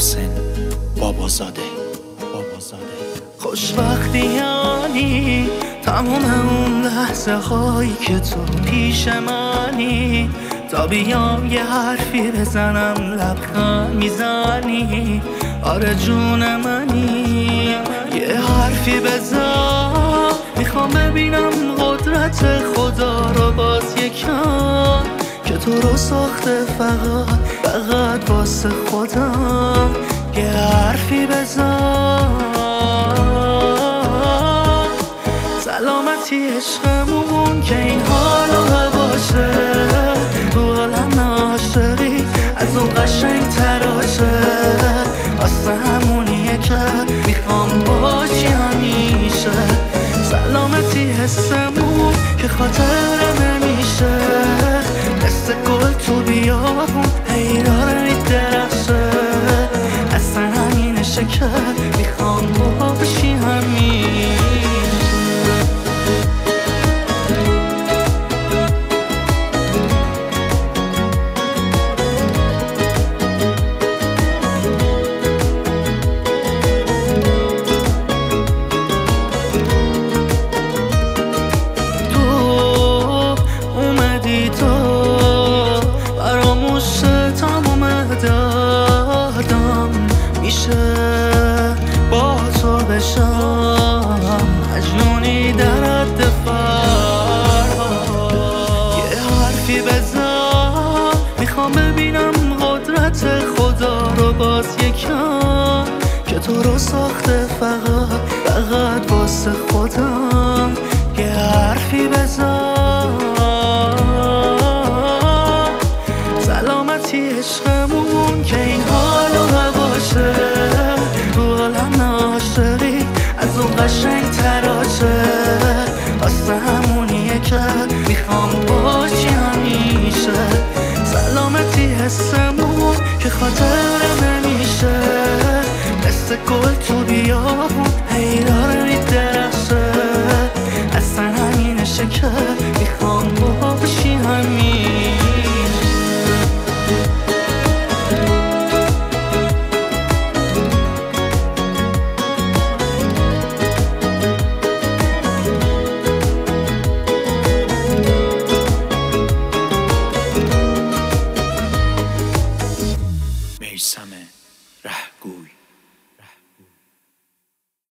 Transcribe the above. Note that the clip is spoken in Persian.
محسن بابازاده. خوشبختیانی تمام اون لحظه هایی که تو پیش منی، تا بیام یه حرفی بزنم لبخند میزنی. آره جون منی یه حرفی بزن، میخوام ببینم قدرت خدا رو باز یکم، که تو رو ساخته فقط واسه خودم. یه حرفی بزن، سلامتی عشقمون که این حالو باشه، تو عالم عاشقی از اون قشنگ تراشه، واسه همونیه که میخوام باشی همیشه. سلامتی حسمون که خاطر نمیشه، مثل گل تو بیابون هی داره میدرخشه، اصلا همینشه که میخوام باشی همیشه. با تو بشم مجنونی در حد فرها. یه حرفی بزن، میخوام ببینم قدرت خدا رو باز یکم، که تو رو ساخته فقط واسه خودم. یه حرفی بزن، سلامتی عشقمون که این حالو باشه، تو عالم عاشقی از اون قشنگ تراشه، واسه همونیه که میخوام باشی همیشه. سلامتی حسمون که خاطر نمیشه، مثل گل تو بیابون هی داره میدرخشه، اصلا همینشه که میخوام باشی همیشه. میثم رهگوی.